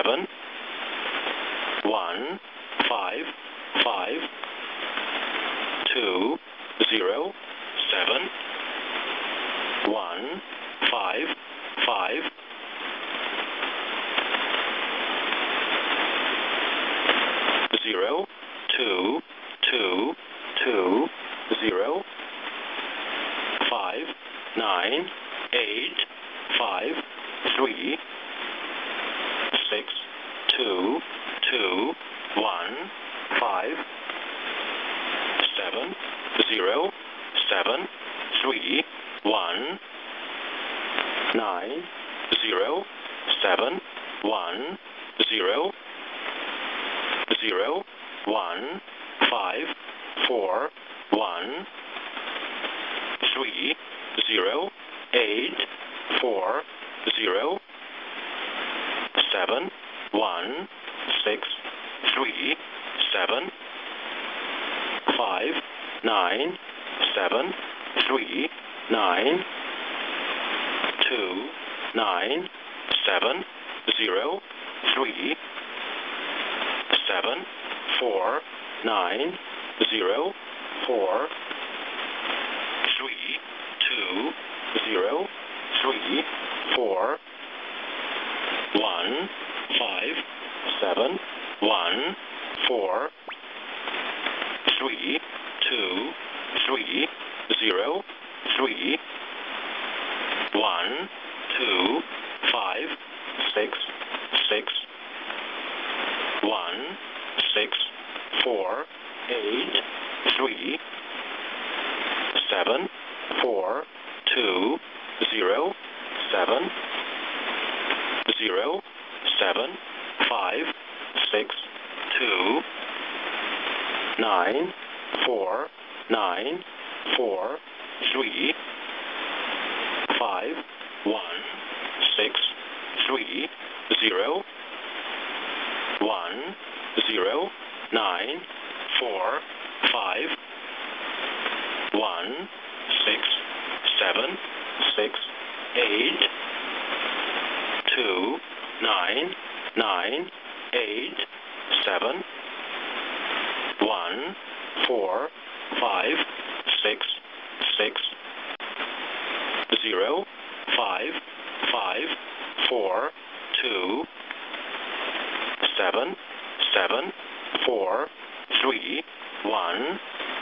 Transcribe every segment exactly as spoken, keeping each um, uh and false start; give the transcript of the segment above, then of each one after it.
seven, one, five, five, two, zero, seven, one, five, five, zero, two, two, two, zero, five, nine, eight, five, three, six, two, two, one, five, seven, zero, seven, three, one, nine, zero, seven, one, zero, zero, one, five, four, one, three, zero, eight, four, zero, seven, one, six, three, seven, five, nine, seven, three, nine, two, nine, seven, zero, three, seven, four, nine, zero, four, three, two, zero, three, four, one, five, seven, one, four, three, two, three, zero, three, one, two, five, six, six, one, six, four, eight, three, seven, four, two, zero, seven, zero, seven, five, six, two, nine, four, nine, four, three, five, one, six, three, zero, one, zero, nine, four, five, one, six, seven, six, eight, two, nine, nine, eight, seven, one, four, five, six, six, zero, five, five, four, two, seven, seven, four, three, one,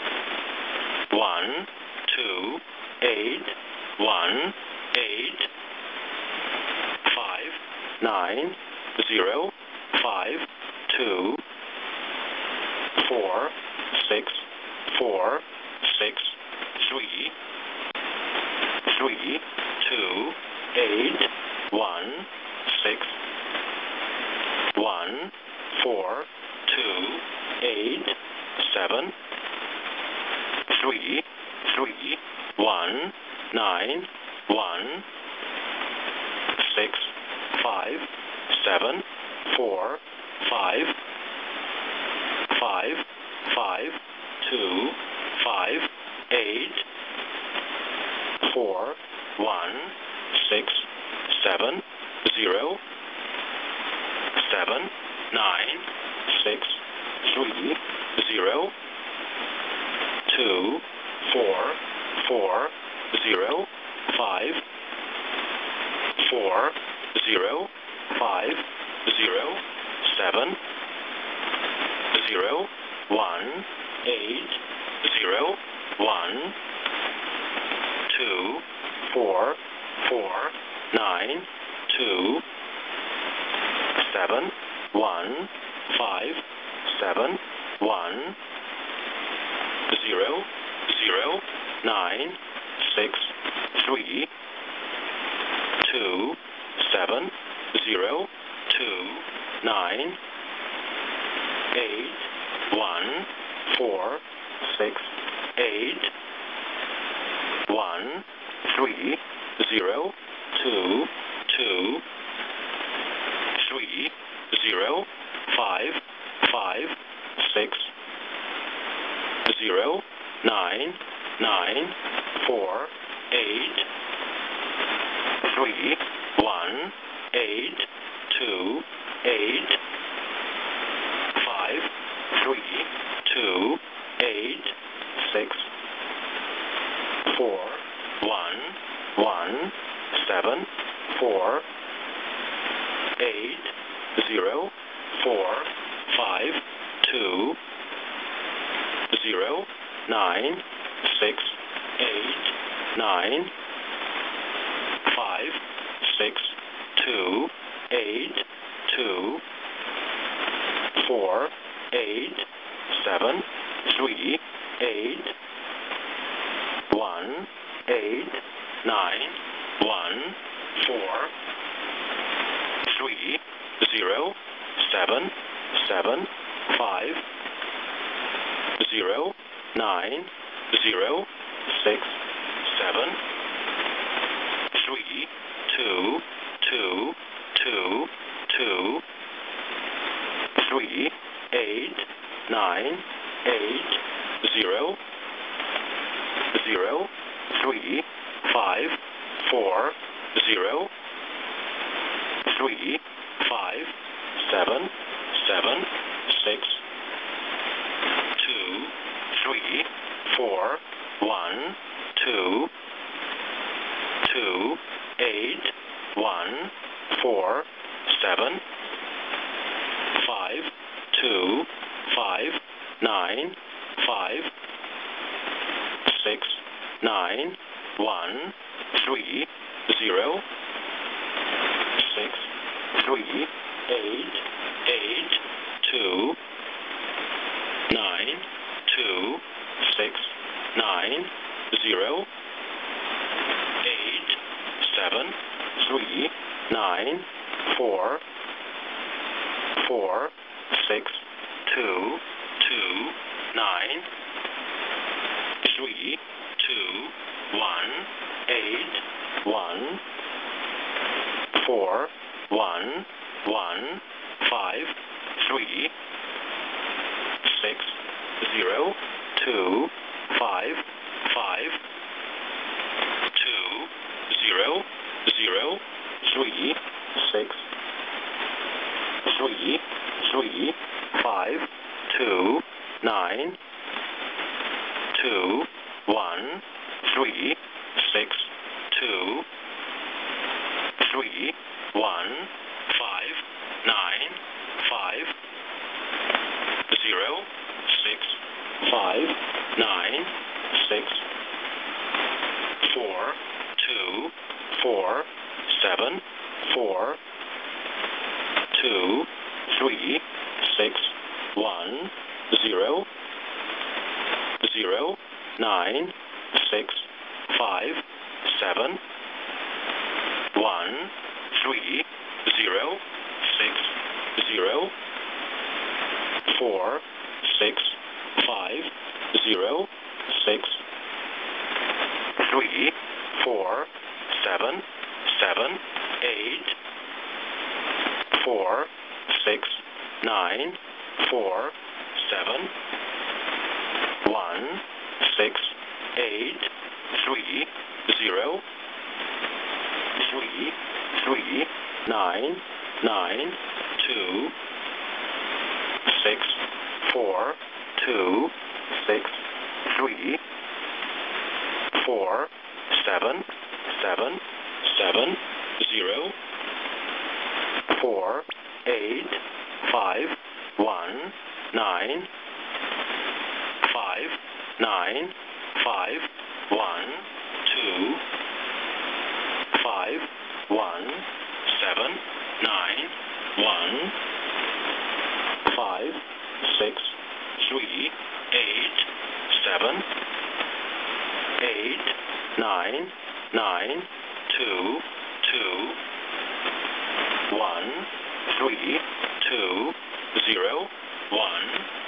one, two, eight, one, eight, five, nine, zero, five, two, four, six, four, six, three, three, two, eight, one, six, one, four, two, eight, seven, three, three, one, nine, one, six, five, seven, four, five, five, five, two, five, eight, four, one, six, seven, zero, seven, nine, six, three, zero, two, four, four, zero, five, four, zero, five, zero, seven, zero, one, eight, zero, one, two, four, four, nine, two, seven, one, five, seven, one, zero, zero, nine, six, three, two, seven, zero, two, nine, eight, one, four, six, eight, one, three, zero, two, two, three, zero, five, five, six, zero, nine, nine, four, eight, three, one, eight, two, eight, five, three, two, eight, six, four, one, one, seven, four, eight, zero, four, five, two, zero, nine, six, eight, nine, five, six, two, eight, two, four, eight, seven, three, eight, one, eight, nine, one, four, three, zero, seven, seven, five, zero, nine, zero, six, seven, three, two, two, two, two, three, eight, nine, eight, zero, zero, three, five, four, zero, three, five, seven, seven, six, two, three, four, one, two, two, eight, one, four, seven, five, two, five, nine, five, six, nine, one, three, zero, six, three, eight, eight, two, nine, two, six, nine, zero, eight, seven, three, nine, four, four, six, two, two, nine, three, two, one, eight, one, four, one, one, five, three, six, zero, two, five, five, two, zero, zero, three, six, three, three, five, two, nine, two, one, three, six, two, three, one, five, nine, five, zero, six, five, nine, six, four, two, four, seven, four, two, three, six, one, zero, zero, nine, six, five, seven, one, three, zero, six, zero, four, six, five, zero, six, three, four, seven, seven, eight, four, six, nine, four, seven, one, six, eight, three, zero, three, three, nine, nine, two, six, four, two, six, three, four, seven, seven, seven, zero, four, eight, five, one, nine, five, nine, five, one, two, five, one, seven, nine, one, five, six, three, eight, seven, eight, nine, nine, two, two, one, three, two, zero, one,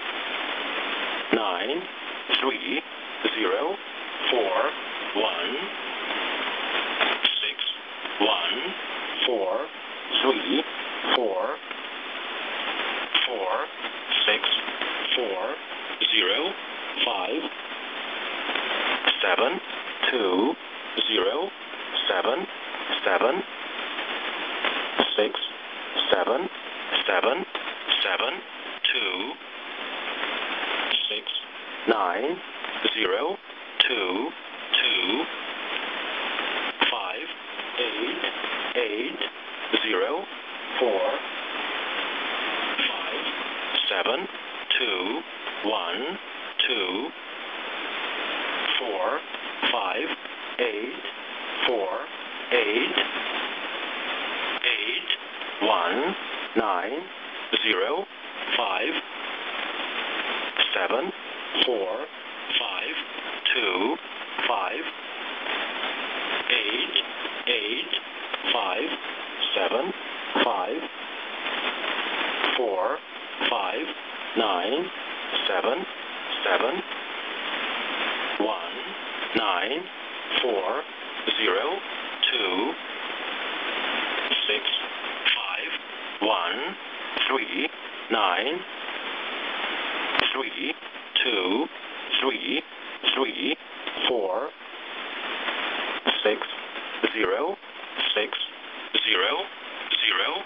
nine, three, zero, four, one, six, one, four, three, four, four, six, four, zero, five, seven, two, zero, seven, seven, six, seven, seven, seven, two, six, nine, zero, two, two, five, eight, eight, zero, four, five, seven, two, one, two, four, five, eight, four, eight, eight, one, nine, zero, five, seven, four, five, two, five, eight, eight, five, seven, five, four, five, nine, seven, seven, one, nine, four, zero, two, six, five, one, three, nine, three, two, three, three, four, six, zero, six, zero, zero,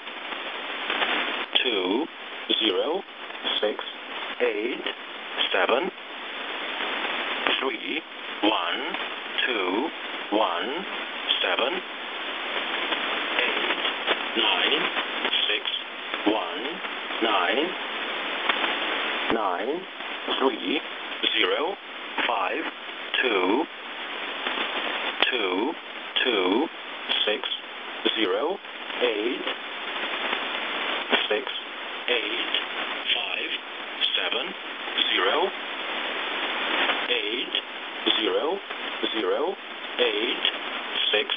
two, zero, six, eight, seven, three, one, two, one, seven, eight, nine, six, one, nine, nine, three, zero, five, two, two, two, six, zero, eight, six, eight, five, seven, zero, eight, zero, zero, eight, six,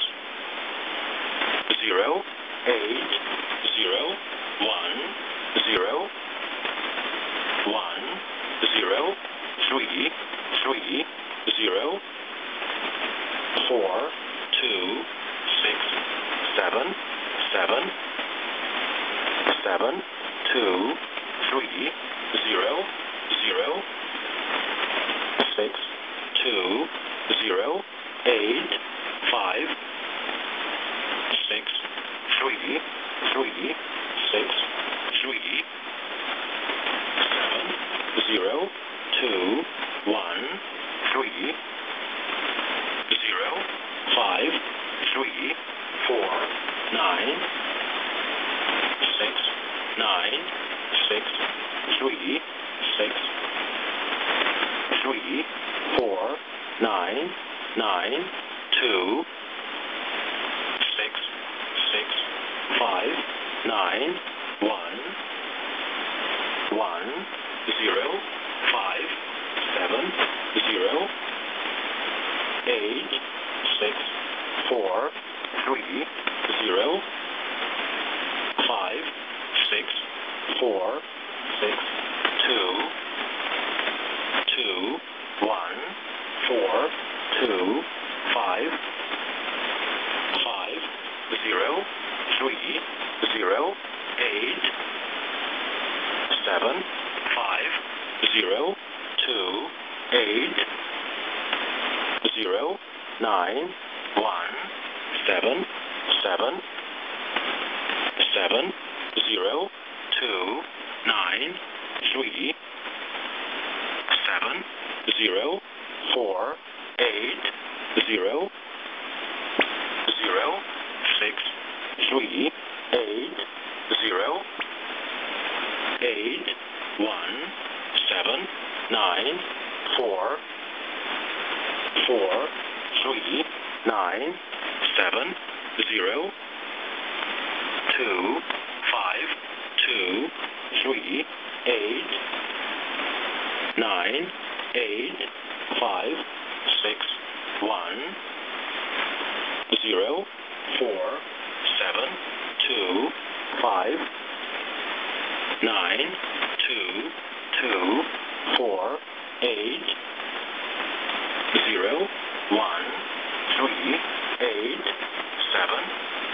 zero, eight, zero, one, zero, one, zero, three, three, zero, four, two, six, seven, seven, seven, two, three, zero, zero, six, two, zero, eight, five, six, three, three, six, three, seven, zero, two, one, three, zero, five, three, four, nine, six, nine, six, three, six, three, four, nine, nine, two, six, six, five, nine, one, one, zero, five, seven, zero, eight, six, four, three, zero, five, six, four, six, two, two, one, four, two, five, five, zero, three, zero, eight, seven, five, zero, two, eight, zero, nine, one, seven, seven, seven, zero, two, nine, three, seven, zero, four, eight, zero, zero, six, three, eight, zero, eight, one, seven, nine, four, four, three, nine, seven, zero, two, five, two, three, eight, nine, eight, five, six, one, zero, four, seven, two, five, nine, two, two, four, eight, zero, one, three, eight, seven,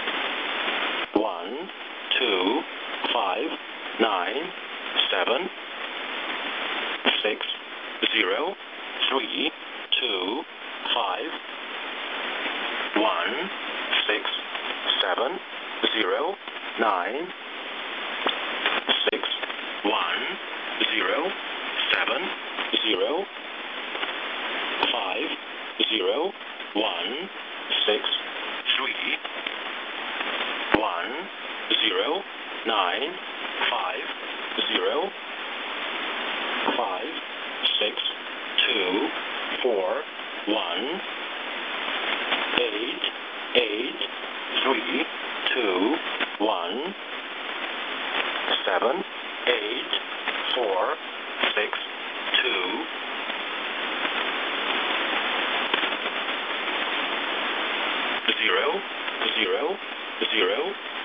one, two, five, nine, seven, six, zero, three, two, five, one, six, seven, zero, nine, one, six, three, one, zero, nine, five, zero, five, six, two, four, one, eight, eight, three, two, one, seven, eight, four, six, two, zero, zero, zero,